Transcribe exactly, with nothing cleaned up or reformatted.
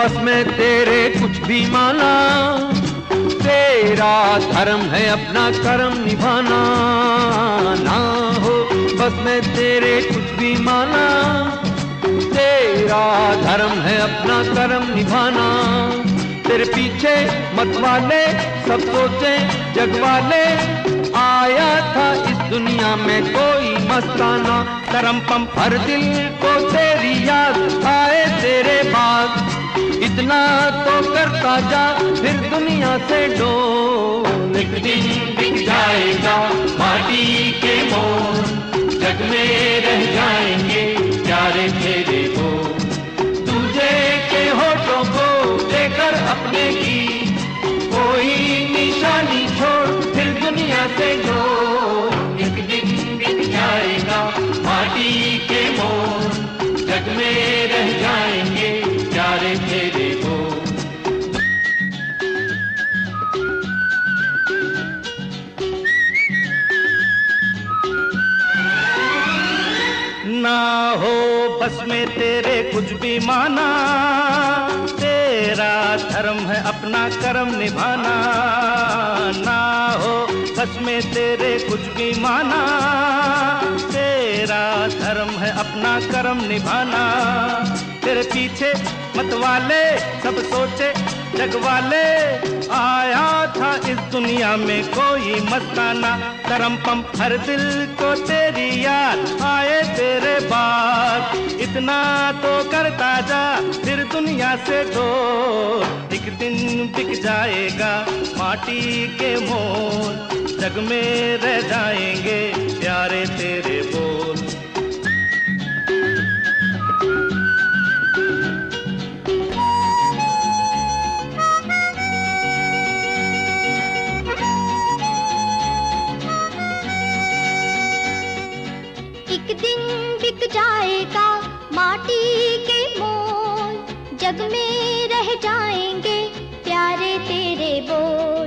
बस में तेरे कुछ भी माना, तेरा धर्म है अपना कर्म निभाना। ना हो बस में तेरे कुछ भी माना, तेरा धर्म है अपना कर्म निभाना। तेरे पीछे मत वाले सब सोचे जग वाले, आया था इस दुनिया में कोई मस्ताना। तरम पम हर दिल को तेरी याद आए तेरे बाद, इतना तो करता जा फिर दुनिया से डोल। एक दिन बिक जाएगा माटी के मोल, जग में रह जाएंगे प्यारे तेरे बोल। तुझे के होठों को लेकर अपने की कोई निशानी छोड़ फिर दुनिया से डोल। एक दिन बिक जाएगा माटी के मोल, जग में रह जाएंगे प्यारे तेरे बोल। ना हो बस में तेरे कुछ भी माना, तेरा धर्म है अपना कर्म निभाना। ना हो बस में तेरे कुछ भी माना, तेरा धर्म है अपना कर्म निभाना। तेरे पीछे मत वाले सब सोचे जग वाले, आया था इस दुनिया में कोई मस्ताना। करम पम हर दिल को तेरी याद आए तेरे बाद, इतना तो करता जा फिर दुनिया से दूर। एक दिन बिक जाएगा माटी के मोल, जग में रह जाएंगे प्यारे तेरे बोल। एक दिन बिक जाएगा माटी के मोल, जग में रह जाएंगे प्यारे तेरे बोल।